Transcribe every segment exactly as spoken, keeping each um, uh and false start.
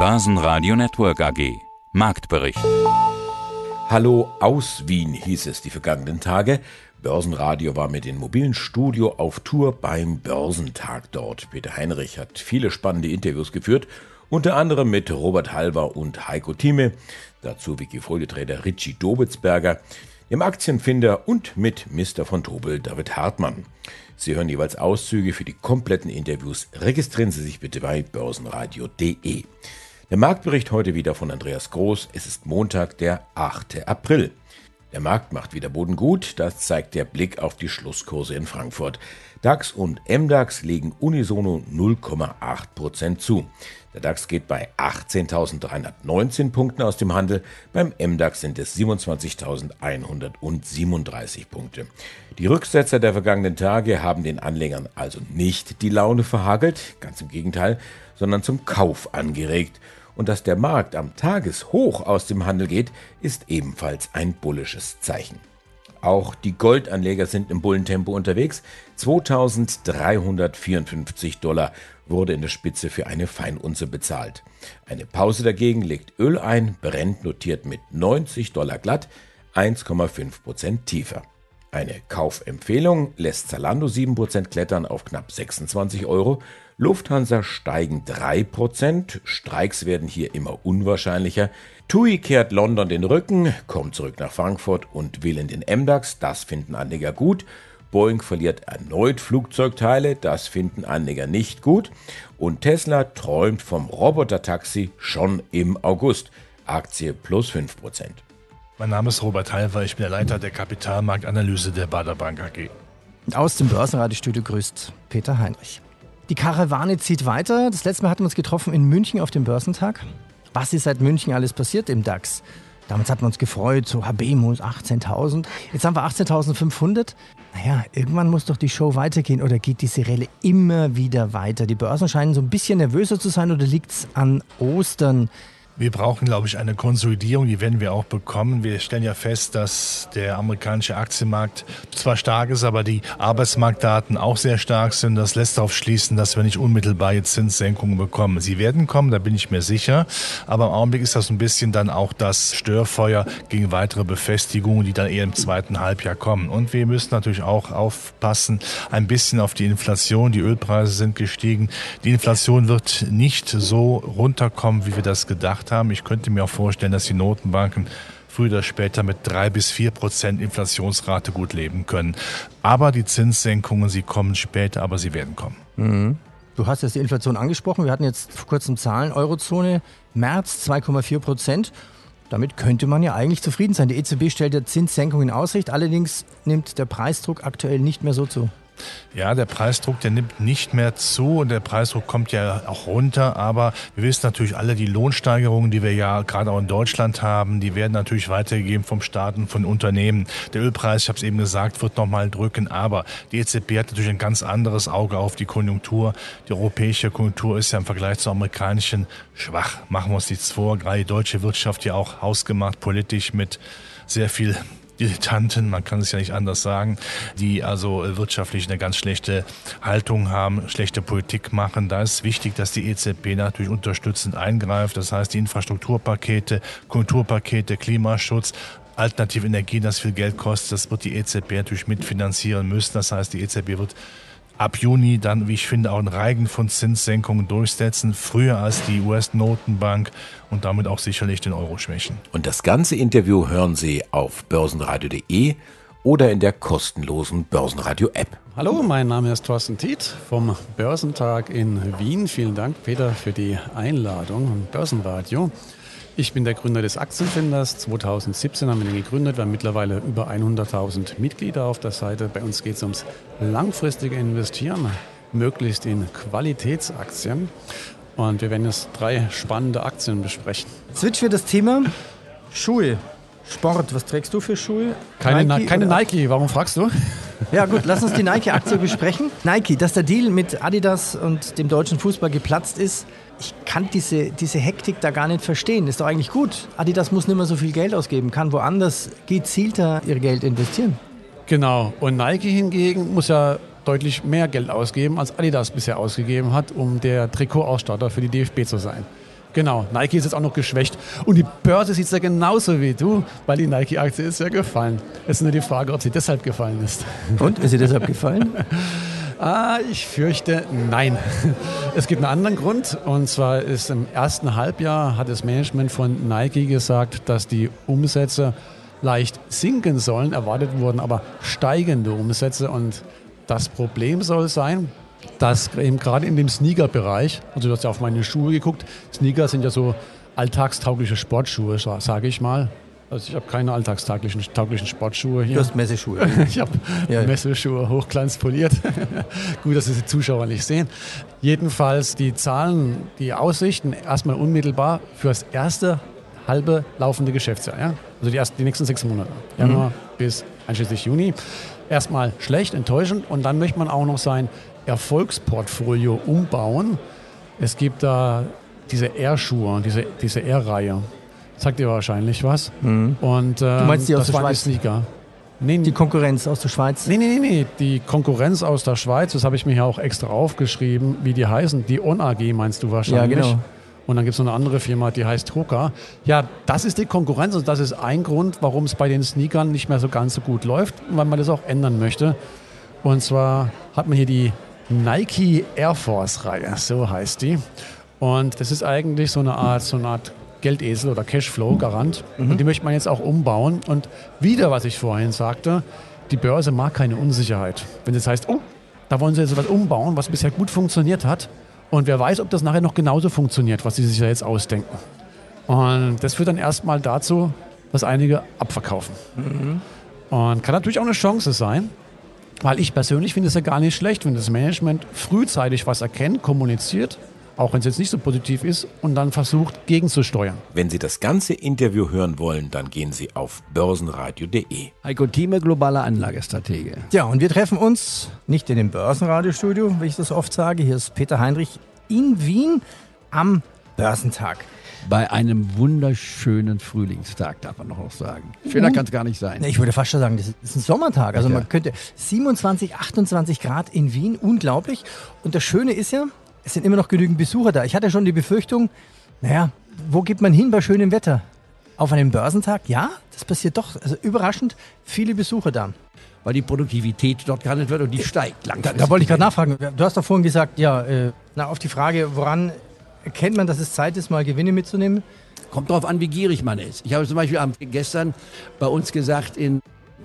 Börsenradio Network A G. Marktbericht. Hallo aus Wien hieß es die vergangenen Tage. Börsenradio war mit dem mobilen Studio auf Tour beim Börsentag dort. Peter Heinrich hat viele spannende Interviews geführt, unter anderem mit Robert Halver und Heiko Thieme, dazu Wikifolieträger Richie Dobitzberger, dem Aktienfinder und mit Mister von Tobel David Hartmann. Sie hören jeweils Auszüge für die kompletten Interviews. Registrieren Sie sich bitte bei börsenradio punkt de. Der Marktbericht heute wieder von Andreas Groß. Es ist Montag, der achte April. Der Markt macht wieder Boden gut, das zeigt der Blick auf die Schlusskurse in Frankfurt. DAX und M DAX legen unisono null Komma acht Prozent zu. Der DAX geht bei achtzehntausenddreihundertneunzehn Punkten aus dem Handel, beim M DAX sind es siebenundzwanzigtausendeinhundertsiebenunddreißig Punkte. Die Rücksetzer der vergangenen Tage haben den Anlegern also nicht die Laune verhagelt, ganz im Gegenteil, sondern zum Kauf angeregt. Und dass der Markt am Tageshoch aus dem Handel geht, ist ebenfalls ein bullisches Zeichen. Auch die Goldanleger sind im Bullentempo unterwegs. zweitausenddreihundertvierundfünfzig Dollar wurde in der Spitze für eine Feinunze bezahlt. Eine Pause dagegen legt Öl ein, Brent notiert mit neunzig Dollar glatt, eins Komma fünf Prozent tiefer. Eine Kaufempfehlung lässt Zalando sieben Prozent klettern auf knapp sechsundzwanzig Euro, Lufthansa steigen drei Prozent, Streiks werden hier immer unwahrscheinlicher, T U I kehrt London den Rücken, kommt zurück nach Frankfurt und will in den M DAX, das finden Anleger gut, Boeing verliert erneut Flugzeugteile, das finden Anleger nicht gut und Tesla träumt vom Robotertaxi schon im August, Aktie plus fünf Prozent. Mein Name ist Robert Halver, ich bin der Leiter der Kapitalmarktanalyse der Baader Bank A G. Aus dem Börsenradiostudio grüßt Peter Heinrich. Die Karawane zieht weiter. Das letzte Mal hatten wir uns getroffen in München auf dem Börsentag. Was ist seit München alles passiert im DAX? Damals hatten wir uns gefreut, so Habemus achtzehntausend. Jetzt haben wir achtzehntausendfünfhundert. Naja, irgendwann muss doch die Show weitergehen oder geht die Relle immer wieder weiter? Die Börsen scheinen so ein bisschen nervöser zu sein oder liegt es an Ostern? Wir brauchen, glaube ich, eine Konsolidierung, die werden wir auch bekommen. Wir stellen ja fest, dass der amerikanische Aktienmarkt zwar stark ist, aber die Arbeitsmarktdaten auch sehr stark sind. Das lässt darauf schließen, dass wir nicht unmittelbar jetzt Zinssenkungen bekommen. Sie werden kommen, da bin ich mir sicher. Aber im Augenblick ist das ein bisschen dann auch das Störfeuer gegen weitere Befestigungen, die dann eher im zweiten Halbjahr kommen. Und wir müssen natürlich auch aufpassen, ein bisschen auf die Inflation. Die Ölpreise sind gestiegen. Die Inflation wird nicht so runterkommen, wie wir das gedacht haben. haben. Ich könnte mir auch vorstellen, dass die Notenbanken früher oder später mit drei bis vier Prozent Inflationsrate gut leben können. Aber die Zinssenkungen, sie kommen später, aber sie werden kommen. Mhm. Du hast jetzt die Inflation angesprochen. Wir hatten jetzt vor kurzem Zahlen. Eurozone, März zwei Komma vier Prozent. Damit könnte man ja eigentlich zufrieden sein. Die E Z B stellt ja Zinssenkungen in Aussicht. Allerdings nimmt der Preisdruck aktuell nicht mehr so zu. Ja, der Preisdruck, der nimmt nicht mehr zu und der Preisdruck kommt ja auch runter, aber wir wissen natürlich alle, die Lohnsteigerungen, die wir ja gerade auch in Deutschland haben, die werden natürlich weitergegeben vom Staat und von Unternehmen. Der Ölpreis, ich habe es eben gesagt, wird nochmal drücken, aber die E Z B hat natürlich ein ganz anderes Auge auf die Konjunktur. Die europäische Konjunktur ist ja im Vergleich zur amerikanischen schwach, machen wir uns nichts vor, gerade die deutsche Wirtschaft ja auch hausgemacht, politisch mit sehr viel Dilettanten, man kann es ja nicht anders sagen, die also wirtschaftlich eine ganz schlechte Haltung haben, schlechte Politik machen. Da ist wichtig, dass die E Z B natürlich unterstützend eingreift. Das heißt, die Infrastrukturpakete, Kulturpakete, Klimaschutz, alternative Energien, das viel Geld kostet, das wird die E Z B natürlich mitfinanzieren müssen. Das heißt, die E Z B wird ab Juni dann, wie ich finde, auch einen Reigen von Zinssenkungen durchsetzen, früher als die U S-Notenbank und damit auch sicherlich den Euro schwächen. Und das ganze Interview hören Sie auf börsenradio punkt de oder in der kostenlosen Börsenradio-App. Hallo, mein Name ist Thorsten Tietz vom Börsentag in Wien. Vielen Dank, Peter, für die Einladung am Börsenradio. Ich bin der Gründer des Aktienfinders. zweitausendsiebzehn haben wir den gegründet. Wir haben mittlerweile über hunderttausend Mitglieder auf der Seite. Bei uns geht es ums langfristige Investieren, möglichst in Qualitätsaktien. Und wir werden jetzt drei spannende Aktien besprechen. Switch für das Thema Schuhe. Sport, was trägst du für Schuhe? Keine Nike, Na- keine Nike, warum fragst du? Ja gut, lass uns die Nike-Aktie besprechen. Nike, dass der Deal mit Adidas und dem deutschen Fußball geplatzt ist, ich kann diese, diese Hektik da gar nicht verstehen. Ist doch eigentlich gut. Adidas muss nicht mehr so viel Geld ausgeben, kann woanders gezielter ihr Geld investieren. Genau, und Nike hingegen muss ja deutlich mehr Geld ausgeben, als Adidas bisher ausgegeben hat, um der Trikotausstatter für die D F B zu sein. Genau, Nike ist jetzt auch noch geschwächt. Und die Börse sieht es ja genauso wie du, weil die Nike-Aktie ist ja gefallen. Es ist nur die Frage, ob sie deshalb gefallen ist. Und, ist sie deshalb gefallen? Ah, ich fürchte, nein. Es gibt einen anderen Grund. Und zwar ist im ersten Halbjahr hat das Management von Nike gesagt, dass die Umsätze leicht sinken sollen. Erwartet wurden aber steigende Umsätze. Und das Problem soll sein, dass eben gerade in dem Sneaker-Bereich, also du hast ja auf meine Schuhe geguckt, Sneaker sind ja so alltagstaugliche Sportschuhe, sage ich mal. Also ich habe keine alltagstauglichen tauglichen Sportschuhe hier. Du hast Messeschuhe. Ich habe ja. Messeschuhe hochglanzpoliert. Gut, dass Sie die Zuschauer nicht sehen. Jedenfalls die Zahlen, die Aussichten erstmal unmittelbar für das erste halbe laufende Geschäftsjahr. Ja? Also die, ersten, die nächsten sechs Monate. Januar mhm. bis einschließlich Juni. Erstmal schlecht, enttäuschend und dann möchte man auch noch sein Erfolgsportfolio umbauen. Es gibt da diese Air-Schuhe, diese, diese Air-Reihe. Sagt ihr wahrscheinlich was. Mhm. Und, ähm, du meinst die aus das der waren Schweiz? Die Sneaker. Nee, die Konkurrenz aus der Schweiz? Nee, nee, nee, nee. Die Konkurrenz aus der Schweiz, das habe ich mir ja auch extra aufgeschrieben, wie die heißen. Die On A G meinst du wahrscheinlich. Ja, genau. Und dann gibt es noch eine andere Firma, die heißt Hoka. Ja, das ist die Konkurrenz und das ist ein Grund, warum es bei den Sneakern nicht mehr so ganz so gut läuft und weil man das auch ändern möchte. Und zwar hat man hier die Nike Air Force Reihe, so heißt die. Und das ist eigentlich so eine Art, so eine Art Geldesel oder Cashflow-Garant. Mhm. Und die möchte man jetzt auch umbauen. Und wieder, was ich vorhin sagte, die Börse mag keine Unsicherheit. Wenn es das heißt, oh, da wollen sie jetzt was umbauen, was bisher gut funktioniert hat. Und wer weiß, ob das nachher noch genauso funktioniert, was sie sich ja jetzt ausdenken. Und das führt dann erstmal dazu, dass einige abverkaufen. Mhm. Und kann natürlich auch eine Chance sein, weil ich persönlich finde es ja gar nicht schlecht, wenn das Management frühzeitig was erkennt, kommuniziert, auch wenn es jetzt nicht so positiv ist, und dann versucht, gegenzusteuern. Wenn Sie das ganze Interview hören wollen, dann gehen Sie auf börsenradio punkt de. Heiko Thieme, globaler Anlagestratege. Ja, und wir treffen uns nicht in dem Börsenradiostudio, wie ich das oft sage. Hier ist Peter Heinrich in Wien am Börsentag. Bei einem wunderschönen Frühlingstag, darf man noch sagen. Schöner kann es gar nicht sein. Ich würde fast schon sagen, das ist ein Sommertag. Also man könnte siebenundzwanzig, achtundzwanzig Grad in Wien, unglaublich. Und das Schöne ist ja, es sind immer noch genügend Besucher da. Ich hatte schon die Befürchtung, naja, wo geht man hin bei schönem Wetter? Auf einem Börsentag? Ja, das passiert doch. Also überraschend viele Besucher da. Weil die Produktivität dort gehandelt wird und die steigt langfristig. Da, da wollte ich gerade nachfragen. Du hast doch vorhin gesagt, ja, äh, na, auf die Frage, woran erkennt man, dass es Zeit ist, mal Gewinne mitzunehmen? Kommt darauf an, wie gierig man ist. Ich habe zum Beispiel am, gestern bei uns gesagt, in,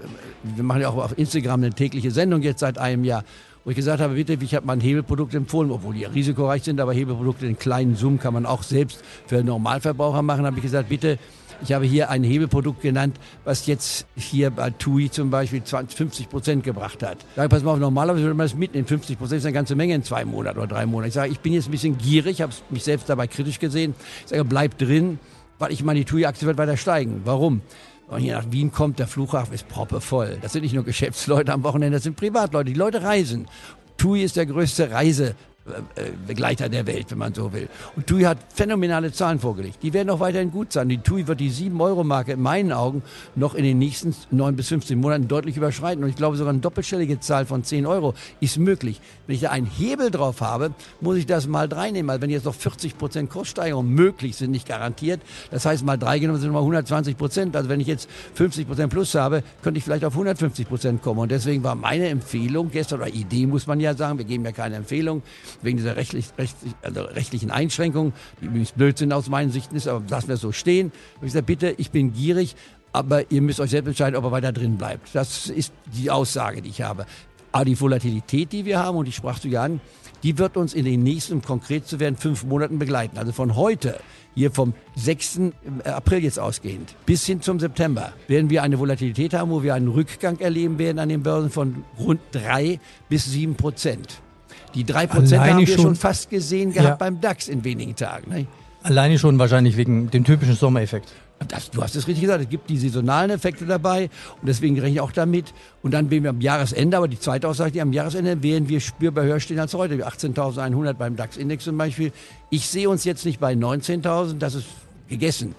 wir machen ja auch auf Instagram eine tägliche Sendung jetzt seit einem Jahr, wo ich gesagt habe, bitte, ich habe mal ein Hebelprodukt empfohlen, obwohl die ja risikoreich sind, aber Hebelprodukte in kleinen Summen kann man auch selbst für Normalverbraucher machen. Da habe ich gesagt, bitte, ich habe hier ein Hebelprodukt genannt, was jetzt hier bei T U I zum Beispiel zwanzig, fünfzig Prozent gebracht hat. Da pass mal auf, normalerweise würde man das mitnehmen. fünfzig Prozent ist eine ganze Menge in zwei Monaten oder drei Monaten. Ich sage, ich bin jetzt ein bisschen gierig, habe mich selbst dabei kritisch gesehen. Ich sage, bleib drin, weil ich meine, die T U I-Aktie wird weiter steigen. Warum? Wenn man hier nach Wien kommt, der Flughafen ist proppevoll. Das sind nicht nur Geschäftsleute am Wochenende, das sind Privatleute. Die Leute reisen. T U I ist der größte Reise. Begleiter der Welt, wenn man so will. Und T U I hat phänomenale Zahlen vorgelegt. Die werden auch weiterhin gut sein. Die T U I wird die sieben Euro Marke in meinen Augen noch in den nächsten neun bis fünfzehn Monaten deutlich überschreiten. Und ich glaube, sogar eine doppelstellige Zahl von zehn Euro ist möglich. Wenn ich da einen Hebel drauf habe, muss ich das mal drei nehmen. Weil wenn jetzt noch vierzig Prozent Kurssteigerung möglich sind, nicht garantiert, das heißt mal drei genommen sind nochmal hundertzwanzig Prozent. Also wenn ich jetzt fünfzig Prozent plus habe, könnte ich vielleicht auf hundertfünfzig Prozent kommen. Und deswegen war meine Empfehlung gestern, oder Idee muss man ja sagen, wir geben ja keine Empfehlung, wegen dieser rechtlich, rechtlich, also rechtlichen Einschränkungen, die übrigens Blödsinn aus meinen Sichten ist, aber lassen wir es so stehen. Und ich sage, bitte, ich bin gierig, aber ihr müsst euch selbst entscheiden, ob ihr weiter drin bleibt. Das ist die Aussage, die ich habe. Aber die Volatilität, die wir haben, und die sprachst du ja an, die wird uns in den nächsten, um konkret zu werden, fünf Monaten begleiten. Also von heute, hier vom sechsten April jetzt ausgehend, bis hin zum September, werden wir eine Volatilität haben, wo wir einen Rückgang erleben werden an den Börsen von rund drei bis sieben Prozent. Die drei Prozent haben wir schon, schon fast gesehen gehabt ja. beim DAX in wenigen Tagen. Ne? Alleine schon wahrscheinlich wegen dem typischen Sommereffekt. Das, du hast es richtig gesagt, es gibt die saisonalen Effekte dabei und deswegen rechne ich auch damit. Und dann werden wir am Jahresende, aber die zweite Aussage, die am Jahresende werden wir spürbar höher stehen als heute. achtzehntausendeinhundert beim DAX-Index zum Beispiel. Ich sehe uns jetzt nicht bei neunzehntausend, das ist gegessen.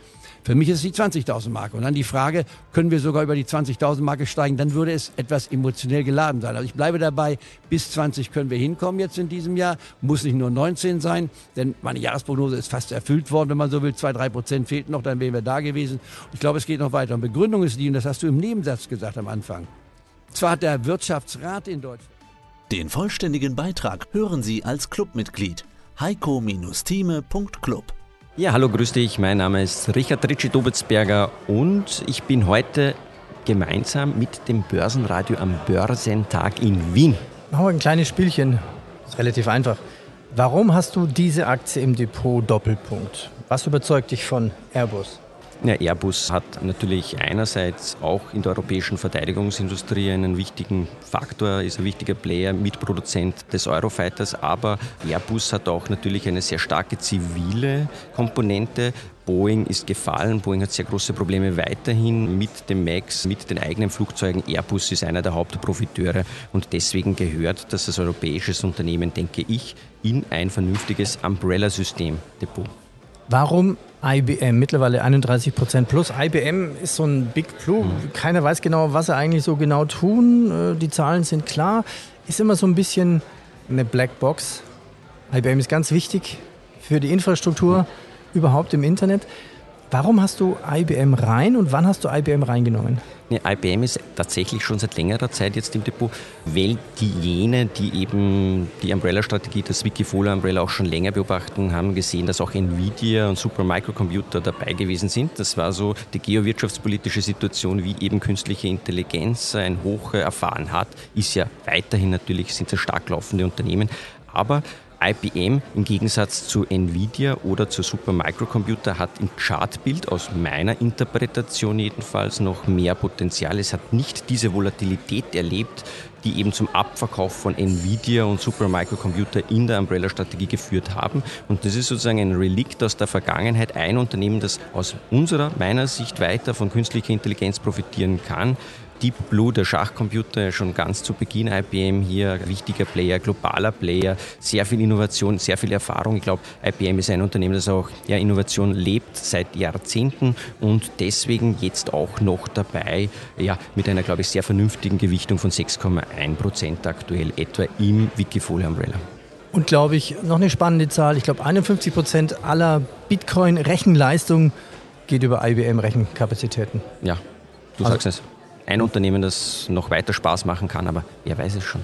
Für mich ist es die zwanzigtausend Marke. Und dann die Frage, können wir sogar über die zwanzigtausend Marke steigen? Dann würde es etwas emotionell geladen sein. Also ich bleibe dabei, bis zwanzig können wir hinkommen jetzt in diesem Jahr. Muss nicht nur neunzehn sein, denn meine Jahresprognose ist fast erfüllt worden, wenn man so will. Zwei, drei Prozent fehlten noch, dann wären wir da gewesen. Ich glaube, es geht noch weiter. Und Begründung ist die, und das hast du im Nebensatz gesagt am Anfang. Zwar hat der Wirtschaftsrat in Deutschland... Den vollständigen Beitrag hören Sie als Clubmitglied. heiko-thieme punkt club. Ja, hallo, grüß dich. Mein Name ist Richard Ritchie-Dobitzberger und ich bin heute gemeinsam mit dem Börsenradio am Börsentag in Wien. Machen wir ein kleines Spielchen. Das ist relativ einfach. Warum hast du diese Aktie im Depot? Doppelpunkt. Was überzeugt dich von Airbus? Ja, Airbus hat natürlich einerseits auch in der europäischen Verteidigungsindustrie einen wichtigen Faktor, ist ein wichtiger Player, Mitproduzent des Eurofighters, aber Airbus hat auch natürlich eine sehr starke zivile Komponente. Boeing ist gefallen, Boeing hat sehr große Probleme weiterhin mit dem MAX, mit den eigenen Flugzeugen. Airbus ist einer der Hauptprofiteure und deswegen gehört das als europäisches Unternehmen, denke ich, in ein vernünftiges Umbrella-System-Depot. Warum I B M? Mittlerweile einunddreißig Prozent plus. I B M ist so ein Big Blue. Keiner weiß genau, was sie eigentlich so genau tun. Die Zahlen sind klar. Ist immer so ein bisschen eine Blackbox. I B M ist ganz wichtig für die Infrastruktur überhaupt im Internet. Warum hast du I B M rein und wann hast du I B M reingenommen? Nee, I B M ist tatsächlich schon seit längerer Zeit jetzt im Depot, weil die jene, die eben die Umbrella-Strategie, das Wikifolio-Umbrella auch schon länger beobachten, haben gesehen, dass auch Nvidia und Supermicrocomputer dabei gewesen sind. Das war so die geowirtschaftspolitische Situation, wie eben künstliche Intelligenz ein Hoch erfahren hat. Ist ja weiterhin natürlich, sind es stark laufende Unternehmen, aber I B M im Gegensatz zu Nvidia oder zu Supermicrocomputer hat im Chartbild aus meiner Interpretation jedenfalls noch mehr Potenzial. Es hat nicht diese Volatilität erlebt, die eben zum Abverkauf von Nvidia und Supermicrocomputer in der Umbrella-Strategie geführt haben. Und das ist sozusagen ein Relikt aus der Vergangenheit. Ein Unternehmen, das aus unserer, meiner Sicht weiter von künstlicher Intelligenz profitieren kann. Deep Blue, der Schachcomputer, schon ganz zu Beginn I B M hier, wichtiger Player, globaler Player, sehr viel Innovation, sehr viel Erfahrung. Ich glaube, I B M ist ein Unternehmen, das auch ja, Innovation lebt seit Jahrzehnten und deswegen jetzt auch noch dabei, ja, mit einer, glaube ich, sehr vernünftigen Gewichtung von sechs Komma eins Prozent aktuell etwa im Wikifolio Umbrella. Und glaube ich, noch eine spannende Zahl, ich glaube einundfünfzig Prozent aller Bitcoin-Rechenleistung geht über I B M-Rechenkapazitäten. Ja, du also, sagst es. Ein Unternehmen, das noch weiter Spaß machen kann, aber wer weiß es schon.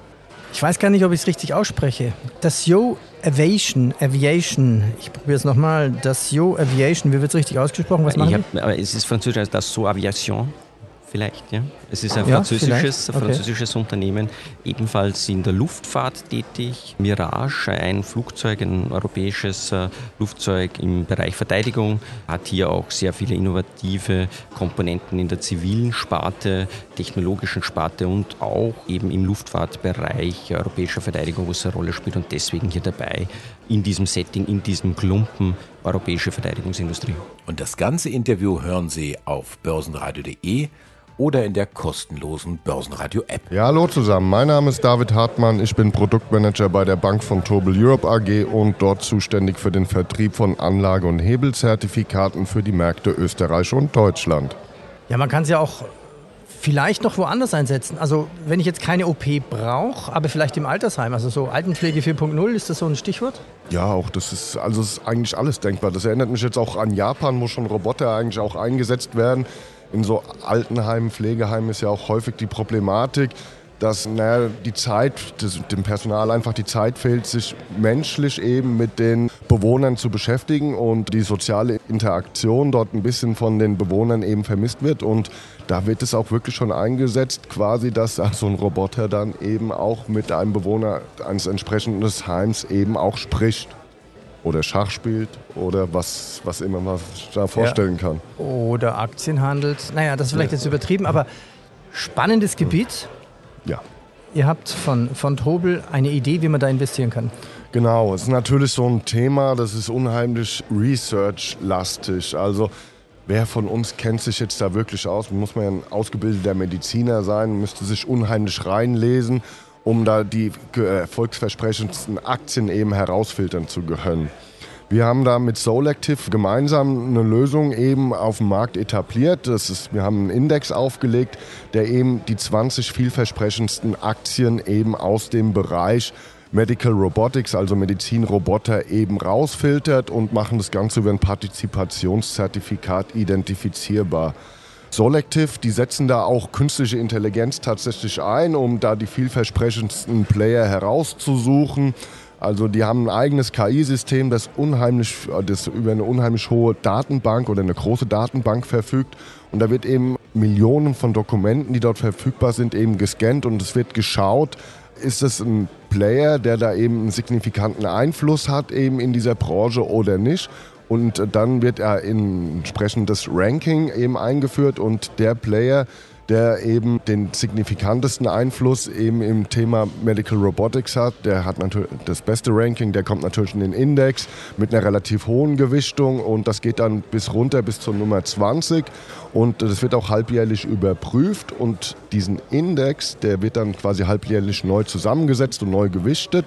Ich weiß gar nicht, ob ich es richtig ausspreche. Dassault Aviation, Aviation, ich probiere es nochmal. Dassault Aviation, wie wird es richtig ausgesprochen? Was machen ich hab, aber es ist französisch, also Dassault Aviation. Vielleicht, ja. Es ist ein ja, französisches, okay. französisches Unternehmen, ebenfalls in der Luftfahrt tätig. Mirage, ein Flugzeug, ein europäisches äh, Flugzeug im Bereich Verteidigung, hat hier auch sehr viele innovative Komponenten in der zivilen Sparte, technologischen Sparte und auch eben im Luftfahrtbereich europäischer Verteidigung, wo es eine Rolle spielt und deswegen hier dabei in diesem Setting, in diesem Klumpen europäische Verteidigungsindustrie. Und das ganze Interview hören Sie auf börsenradio punkt de oder in der kostenlosen Börsenradio-App. Ja, hallo zusammen. Mein Name ist David Hartmann. Ich bin Produktmanager bei der Bank Vontobel Europe A G und dort zuständig für den Vertrieb von Anlage- und Hebelzertifikaten für die Märkte Österreich und Deutschland. Ja, man kann es ja auch vielleicht noch woanders einsetzen. Also wenn ich jetzt keine O P brauche, aber vielleicht im Altersheim, also so Altenpflege vier Punkt null, ist das so ein Stichwort? Ja, auch das ist, also ist eigentlich alles denkbar. Das erinnert mich jetzt auch an Japan, wo schon Roboter eigentlich auch eingesetzt werden. In so Altenheimen, Pflegeheimen ist ja auch häufig die Problematik, dass naja, die Zeit, das, dem Personal einfach die Zeit fehlt, sich menschlich eben mit den Bewohnern zu beschäftigen und die soziale Interaktion dort ein bisschen von den Bewohnern eben vermisst wird. Und da wird es auch wirklich schon eingesetzt, quasi, dass so ein Roboter dann eben auch mit einem Bewohner eines entsprechenden Heims eben auch spricht. Oder Schach spielt oder was, was immer man sich da vorstellen kann. Oder Aktien handelt. Naja, das ist vielleicht jetzt übertrieben, aber spannendes Gebiet. Ja. Ihr habt von Vontobel eine Idee, wie man da investieren kann. Genau, es ist natürlich so ein Thema, das ist unheimlich research-lastig. Also wer von uns kennt sich jetzt da wirklich aus? Muss man ja ein ausgebildeter Mediziner sein, müsste sich unheimlich reinlesen, um da die erfolgsversprechendsten Aktien eben herausfiltern zu können. Wir haben da mit Solactive gemeinsam eine Lösung eben auf dem Markt etabliert. Das ist, wir haben einen Index aufgelegt, der eben die zwanzig vielversprechendsten Aktien eben aus dem Bereich Medical Robotics, also Medizinroboter, eben rausfiltert und machen das Ganze über ein Partizipationszertifikat identifizierbar. Solactive, die setzen da auch künstliche Intelligenz tatsächlich ein, um da die vielversprechendsten Player herauszusuchen. Also die haben ein eigenes K I-System, das unheimlich, das über eine unheimlich hohe Datenbank oder eine große Datenbank verfügt. Und da wird eben Millionen von Dokumenten, die dort verfügbar sind, eben gescannt und es wird geschaut, ist es ein Player, der da eben einen signifikanten Einfluss hat eben in dieser Branche oder nicht. Und dann wird er in entsprechendes Ranking eben eingeführt und der Player, der eben den signifikantesten Einfluss eben im Thema Medical Robotics hat, der hat natürlich das beste Ranking, der kommt natürlich in den Index mit einer relativ hohen Gewichtung und das geht dann bis runter bis zur Nummer zwanzig und das wird auch halbjährlich überprüft und diesen Index, der wird dann quasi halbjährlich neu zusammengesetzt und neu gewichtet.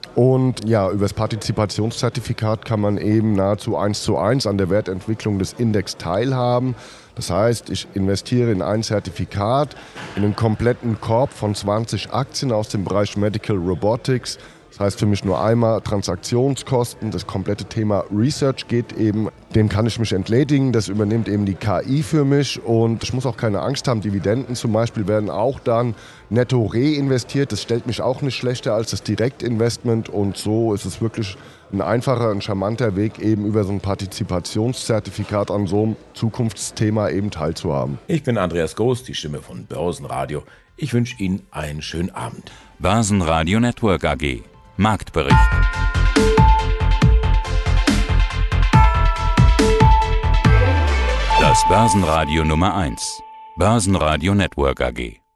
Und ja, über das Partizipationszertifikat kann man eben nahezu eins zu eins an der Wertentwicklung des Index teilhaben. Das heißt, ich investiere in ein Zertifikat, in einen kompletten Korb von zwanzig Aktien aus dem Bereich Medical Robotics. Das heißt für mich nur einmal Transaktionskosten. Das komplette Thema Research geht eben, dem kann ich mich entledigen. Das übernimmt eben die K I für mich und ich muss auch keine Angst haben. Dividenden zum Beispiel werden auch dann netto reinvestiert. Das stellt mich auch nicht schlechter als das Direktinvestment und so ist es wirklich ein einfacher, ein charmanter Weg, eben über so ein Partizipationszertifikat an so einem Zukunftsthema eben teilzuhaben. Ich bin Andreas Goos, die Stimme von Börsenradio. Ich wünsche Ihnen einen schönen Abend. Börsenradio Network A G. Marktbericht. Das Börsenradio Nummer eins. Börsenradio Network A G.